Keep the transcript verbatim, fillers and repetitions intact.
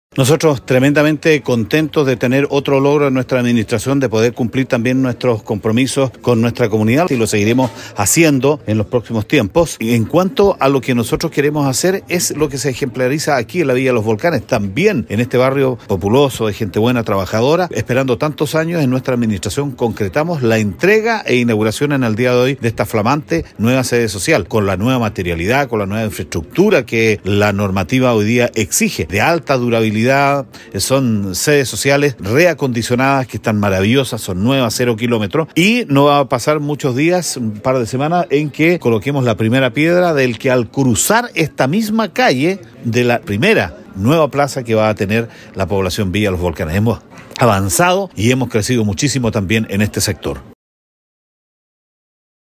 Nosotros tremendamente contentos de tener otro logro en nuestra administración, de poder cumplir también nuestros compromisos con nuestra comunidad, y lo seguiremos haciendo en los próximos tiempos. Y en cuanto a lo que nosotros queremos hacer, es lo que se ejemplariza aquí en la Villa de los Volcanes, también en este barrio populoso de gente buena, trabajadora. Esperando tantos años, en nuestra administración concretamos la entrega e inauguración en el día de hoy de esta flamante nueva sede social, con la nueva materialidad, con la nueva infraestructura que la normativa hoy día exige, de alta durabilidad. Son sedes sociales reacondicionadas que están maravillosas, son nuevas, cero kilómetros, y no va a pasar muchos días, un par de semanas, en que coloquemos la primera piedra del que, al cruzar esta misma calle, de la primera nueva plaza que va a tener la población Villa Los Volcanes. Hemos avanzado y hemos crecido muchísimo también en este sector.